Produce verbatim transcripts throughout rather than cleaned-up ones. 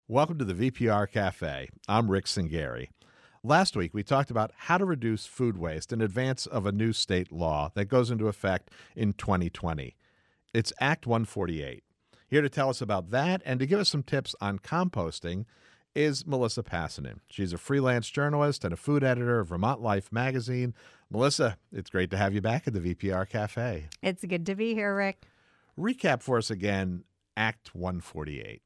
Welcome to the V P R Cafe. I'm Rick Singari. Last week, we talked about how to reduce food waste in advance of a new state law that goes into effect in twenty twenty. It's Act one forty-eight. Here to tell us about that and to give us some tips on composting is Melissa Passanen. She's a freelance journalist and a food editor of Vermont Life magazine. Melissa, it's great to have you back at the V P R Cafe. It's good to be here, Rick. Recap for us again, Act one forty-eight.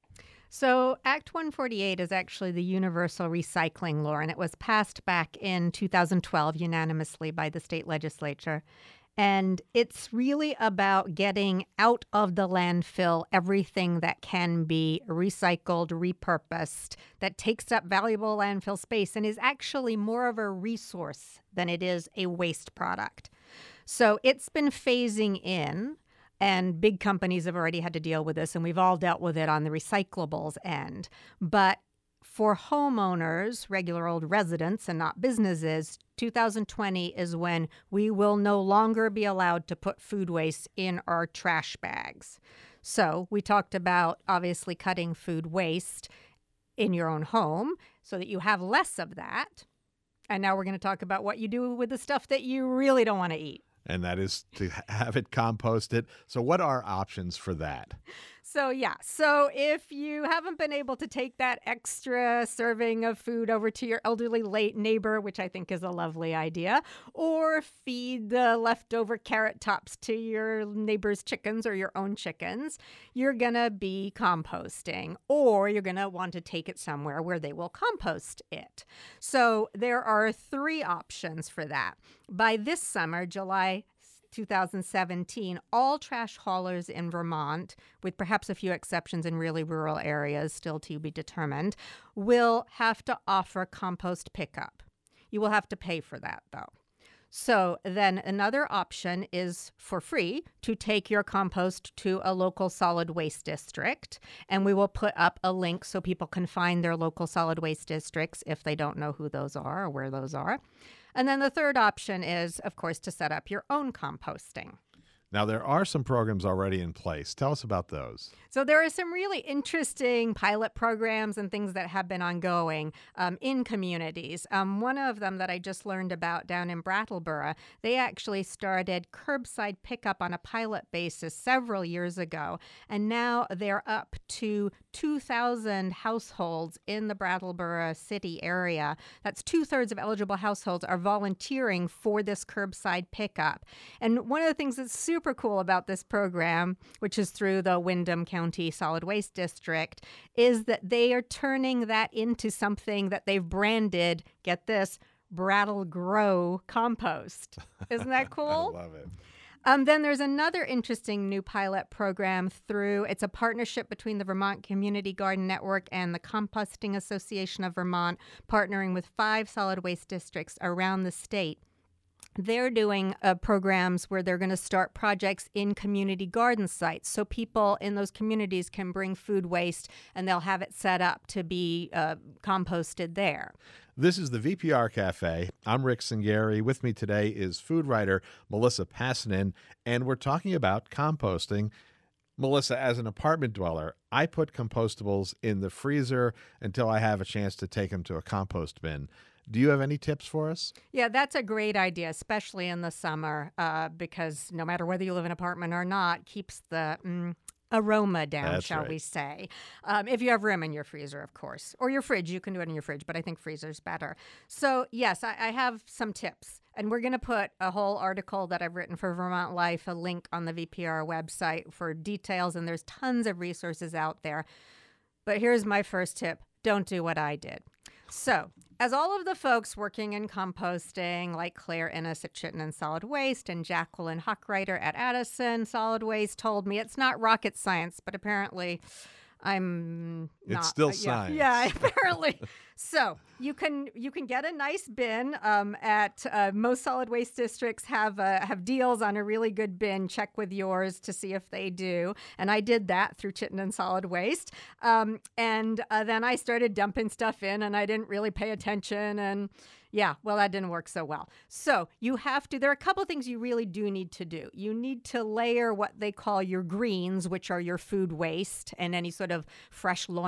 So Act one forty-eight is actually the Universal Recycling Law, and it was passed back in two thousand twelve unanimously by the state legislature. And it's really about getting out of the landfill everything that can be recycled, repurposed, that takes up valuable landfill space and is actually more of a resource than it is a waste product. So it's been phasing in. And big companies have already had to deal with this, and we've all dealt with it on the recyclables end. But for homeowners, regular old residents and not businesses, two thousand twenty is when we will no longer be allowed to put food waste in our trash bags. So we talked about obviously cutting food waste in your own home so that you have less of that. And now we're going to talk about what you do with the stuff that you really don't want to eat. And that is to have it composted. So what are options for that? So, yeah. So if you haven't been able to take that extra serving of food over to your elderly late neighbor, which I think is a lovely idea, or feed the leftover carrot tops to your neighbor's chickens or your own chickens, you're going to be composting, or you're going to want to take it somewhere where they will compost it. So there are three options for that. By this summer, July two thousand seventeen, all trash haulers in Vermont, with perhaps a few exceptions in really rural areas still to be determined, will have to offer compost pickup. You will have to pay for that, though. So then another option is for free to take your compost to a local solid waste district, and we will put up a link so people can find their local solid waste districts if they don't know who those are or where those are. And then the third option is, of course, to set up your own composting. Now, there are some programs already in place. Tell us about those. So there are some really interesting pilot programs and things that have been ongoing um, in communities. Um, one of them that I just learned about down in Brattleboro, they actually started curbside pickup on a pilot basis several years ago. And now they're up to two thousand households in the Brattleboro city area. That's two-thirds of eligible households are volunteering for this curbside pickup. And one of the things that's super cool about this program, which is through the Windham County Solid Waste District, is that they are turning that into something that they've branded, get this, Brattle Grow Compost. Isn't that cool? I love it. Um, then there's another interesting new pilot program through, it's a partnership between the Vermont Community Garden Network and the Composting Association of Vermont, partnering with five solid waste districts around the state. They're doing uh, programs where they're going to start projects in community garden sites. So people in those communities can bring food waste and they'll have it set up to be uh, composted there. This is the V P R Cafe. I'm Rick Singari. With me today is food writer Melissa Passanen, and we're talking about composting. Melissa, as an apartment dweller, I put compostables in the freezer until I have a chance to take them to a compost bin. Do you have any tips for us? Yeah, that's a great idea, especially in the summer, uh, because no matter whether you live in an apartment or not, keeps the mm, aroma down, That's shall right. we say. Um, if you have room in your freezer, of course, or your fridge, you can do it in your fridge, but I think freezer's better. So yes, I, I have some tips, and we're going to put a whole article that I've written for Vermont Life, a link on the V P R website for details, and there's tons of resources out there. But here's my first tip. Don't do what I did. So, as all of the folks working in composting, like Claire Ennis at Chittenden Solid Waste and Jacqueline Huckreiter at Addison Solid Waste, told me, it's not rocket science, but apparently I'm not. It's still uh, science. Yeah, yeah, apparently. So you can you can get a nice bin um, at uh, most solid waste districts have uh, have deals on a really good bin. Check with yours to see if they do. And I did that through Chittenden Solid Waste. Um, and uh, then I started dumping stuff in, and I didn't really pay attention. And yeah, well, that didn't work so well. So you have to, there are a couple of things you really do need to do. You need to layer what they call your greens, which are your food waste and any sort of fresh lawn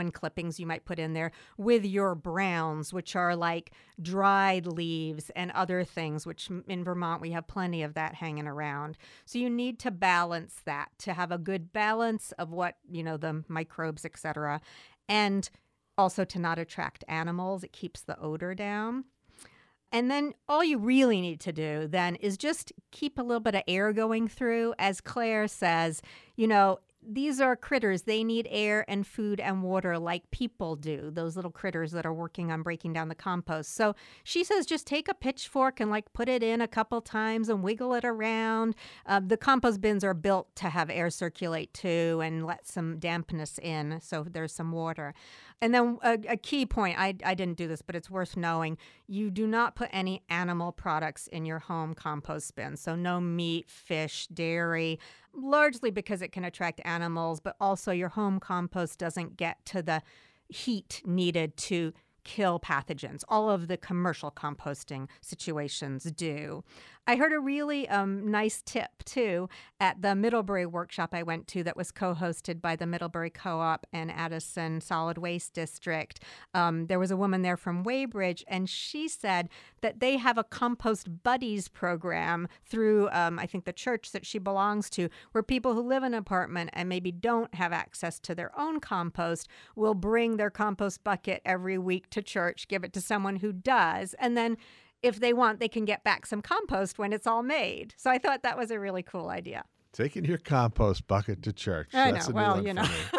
lawn clippings you might put in there with your browns, which are like dried leaves and other things, which in Vermont we have plenty of that hanging around. So you need to balance that to have a good balance of what, you know, the microbes, et cetera, and also to not attract animals. It keeps the odor down. And then all you really need to do then is just keep a little bit of air going through. As Claire says, you know, these are critters. They need air and food and water like people do, those little critters that are working on breaking down the compost. So she says just take a pitchfork and like put it in a couple times and wiggle it around. Uh, the compost bins are built to have air circulate too and let some dampness in so there's some water. And then a, a key point, I, I didn't do this, but it's worth knowing, you do not put any animal products in your home compost bin. So no meat, fish, dairy, largely because it can attract animals, but also your home compost doesn't get to the heat needed to kill pathogens. All of the commercial composting situations do. I heard a really um, nice tip, too, at the Middlebury workshop I went to that was co-hosted by the Middlebury Co-op and Addison Solid Waste District. Um, there was a woman there from Weybridge, and she said that they have a Compost Buddies program through, um, I think, the church that she belongs to, where people who live in an apartment and maybe don't have access to their own compost will bring their compost bucket every week to church, give it to someone who does, and then if they want, they can get back some compost when it's all made. So I thought that was a really cool idea. Taking your compost bucket to church. I That's know. a new Well, one you for know. me.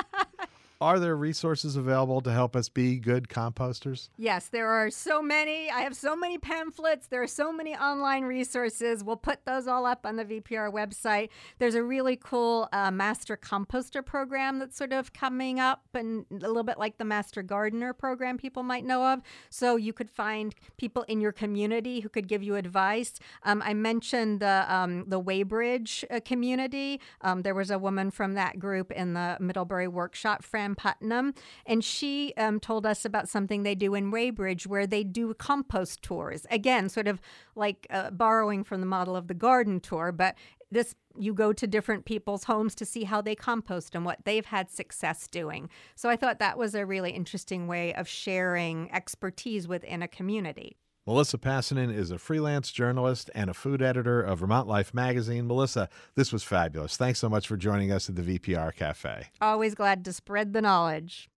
Are there resources available to help us be good composters? Yes, there are so many. I have so many pamphlets. There are so many online resources. We'll put those all up on the V P R website. There's a really cool uh, Master Composter program that's sort of coming up, and a little bit like the Master Gardener program people might know of. So you could find people in your community who could give you advice. Um, I mentioned the um, the Weybridge uh, community. Um, there was a woman from that group in the Middlebury workshop, Fran Putnam, and she um, told us about something they do in Weybridge where they do compost tours. Again, sort of like uh, borrowing from the model of the garden tour, but this you go to different people's homes to see how they compost and what they've had success doing. So I thought that was a really interesting way of sharing expertise within a community. Melissa Passanen is a freelance journalist and a food editor of Vermont Life magazine. Melissa, this was fabulous. Thanks so much for joining us at the V P R Cafe. Always glad to spread the knowledge.